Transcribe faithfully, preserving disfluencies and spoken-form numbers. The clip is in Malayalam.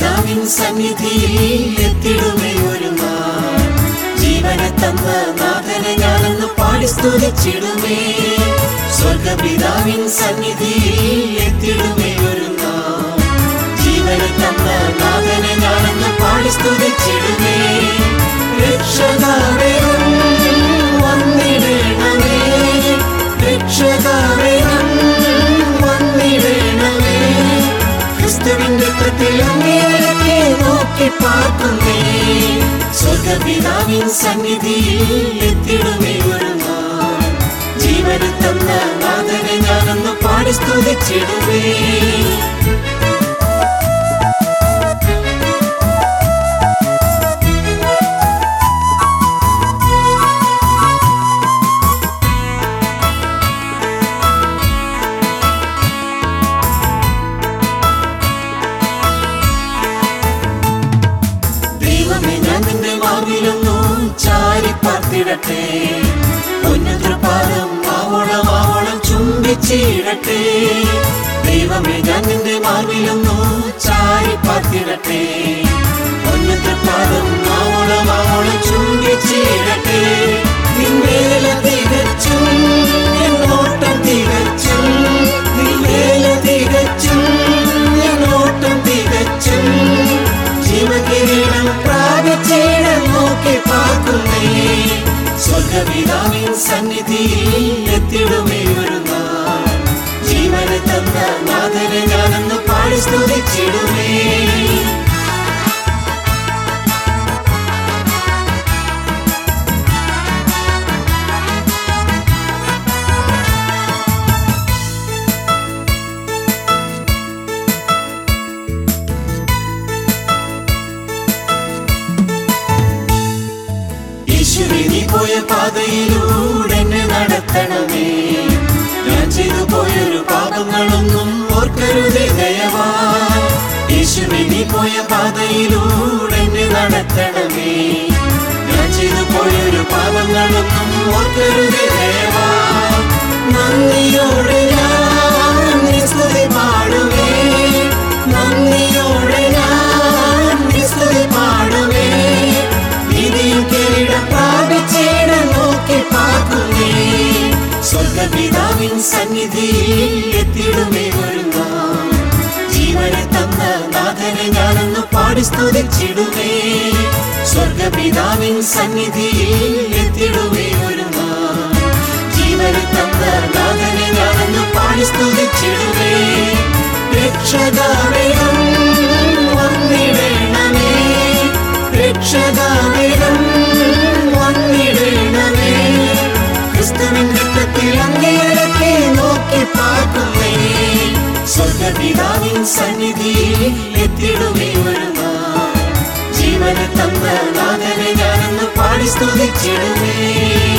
സ്വർഗപിതാവിൻ സന്നിധിയിൽ എത്തിടുമേ ഒരു നാൾ. ജീവനെ തന്ന നാഥനെ ഞാനൊന്ന് പാടി സ്തുതിച്ചിടുമേ. സ്വർഗപിതാവിൻ സന്നിധിയിൽ എത്തിടുമേ ഒരു നാൾ. ജീവനെ തന്ന നാഥനെ ഞാനൊന്ന് പാടി സ്തുതിച്ചിടുമേ. രക്ഷകവേഗം വന്നിടണമേ, രക്ഷകവേഗം വന്നിടണമേ. ക്രിസ്തുവിന്റെ പ്രതിലങ്ങേക്ക് നോക്കി പാർക്കുന്നേ. സ്വർഗപിതാവിൻ സന്നിധിയിൽ എത്തിടുമേ ഒരു നാൾ. ജീവനെ തന്ന നാഥനെ ഞാനൊന്ന് പാടി സ്തുതിച്ചിടുമേ. ചാരിപ്പാർത്തിടട്ടെ, ഉന്നതപാദം ആവോളം ആവോളം ചുംബിച്ചിടട്ടെ. ദൈവമേ ഞാൻ നിന്റെ മാർവിലൊന്നു ചാരിപ്പാർത്തിടട്ടെ, ഉന്നതപാദം ആവോളം ആവോളം ചുംബിച്ചിടട്ടെ. നിൻവേല തികച്ചും എന്നോട്ടം തികച്ചും, നിൻവേല തികച്ചും എന്നോട്ടം തികച്ചും. ജീവകിരീടം പ്രാപിച്ചിടം നോക്കി പാർക്കുന്നേ. സ്വർഗപിതാവിൻ സന്നിധിയിൽ എത്തിടുമേ ഒരു നാൾ. ജീവനെ തന്ന നാഥനെ ഞാനൊന്ന് പാടി സ്തുതിച്ചിടുമേ. നീ പോയ പാതയിലൂടെ എന്നെ നടത്തണമേ. ഞാൻ ചെയ്തു പോയൊരു പാപങ്ങളൊന്നും ഓർക്കരുതേ ദയവായി. യേശുവേ നീ പോയ പാതയിലൂടെ എന്നെ നടത്തണമേ. ഞാൻ ചെയ്തു പോയൊരു പാപങ്ങളൊന്നും ഓർക്കരുതേ ദയവായി. നന്ദിയോടെ ഞാൻ നിന്നെ സ്തുതി പാടുമേ, നന്ദിയോടെ ഞാൻ നിന്നെ സ്തുതി പാടുമേ. നീതിയും കിരീടം പ്രാപിച്ചിടം നോക്കി പാർക്കുന്നേ. സ്വർഗപിതാവിൻ സന്നിധിയിൽ എത്തിടുമേ ഒരു നാൾ. ജീവനെ തന്ന നാഥനെ ഞാനൊന്ന് പാടി സ്തുതിച്ചിടുമേ. സ്വർഗപിതാവിൻ സന്നിധിയിൽ എത്തിടുമേ ഒരു നാൾ. ജീവനെ തന്ന നാഥനെ ഞാനൊന്ന് പാടി സ്തുതിച്ചിടുമേ. രക്ഷകവേഗം വന്നിടണമേ, രക്ഷകവേഗം വന്നിടണമേ. ക്രിസ്തുവിന്റെ പ്രതിലങ്ങേക്ക് നോക്കി പാർക്കുന്നേ. സ്വർഗപിതാവിൻ സന്നിധിയിൽ എത്തിടുമേ ഒരു നാൾ. ജീവനെ തന്ന നാഥനെ ഞാനൊന്ന് പാടി സ്തുതിച്ചിടുമേ.